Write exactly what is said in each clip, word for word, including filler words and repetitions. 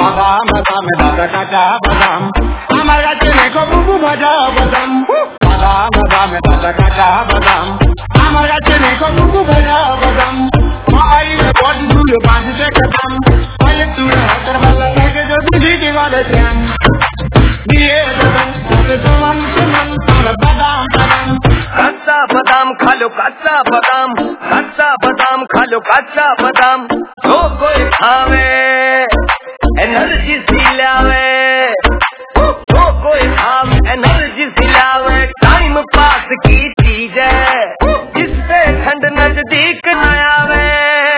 বাদাম বাদাম দাদা কাঁচা বাদাম আমার কাছে রেখো বুবু ভাজা বাদাম বাদাম বাদাম দাদা কাঁচা বাদাম আমার কাছে রেখো বুবু ভাজা বাদাম মাইলে বড় দুলো বাঁধতে কদম পায়ে তুলে হাতের বালা থেকে যদি ঝিকে বলে চান দিয়ে দেবেন সমান সমান তোর বাদাম বাদাম कच्चा बादाम खा लो कच्चा बादाम कच्चा बादाम खा लो कच्चा बादाम जो कोई खावे एनर्जी सिलावे जो कोई खावे एनर्जी सिलावे टाइम पास की चीज है जिससे ठंड नजदीक न आवे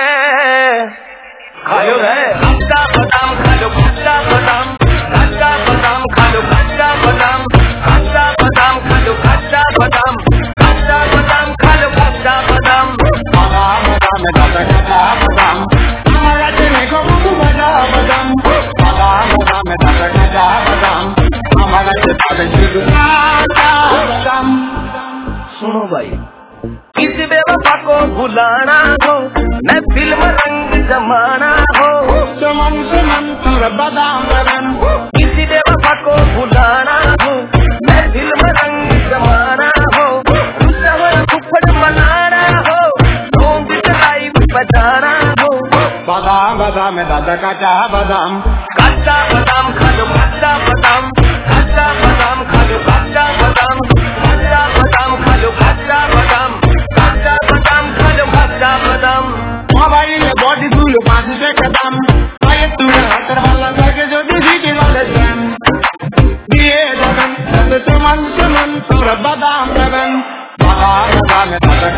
खा लो है कच्चा बादाम खा लो कच्चा बादाम कच्चा बादाम खा लो कच्चा बादाम कच्चा बादाम खा लो कच्चा बादाम कच्चा बादाम खा लो कच्चा बादाम বাদাম বাদাম দাদা কাঁচা বাদাম আমার কাছে রেখো বুবু ভাজা বাদাম বাদাম বাদাম দাদা কাঁচা বাদাম আমার কাছে পাবে শুধু কাঁচা বাদাম। सुनो भाई किसी बेवफा को भुलाना हो मैं फिल्म रंग जमाना हो समान समान তোর বাদাম বাদাম किसी बेवफा को भुलाना हो मैं फिल्म रंग जमाना हो फुफड़ बनाना हो लॉन्ग ड्राइव बजाना हो বাদাম বাদাম দাদা কাঁচা বাদাম कच्चा बादाम खा लो कच्चा बादाम कच्चा बादाम खा लो कच्चा बादाम कच्चा बादाम खा लो कच्चा बादाम कच्चा बादाम खा लो कच्चा बादाम মোবাইলে বডি দুলো বাঁধতে কদম পায়ে তুলে হাতের বালা থেকে যদি ঝিকে বলে চান দিয়ে দেবেন সমান সমান তোর বাদাম বাদাম বাদাম বাদাম দাদা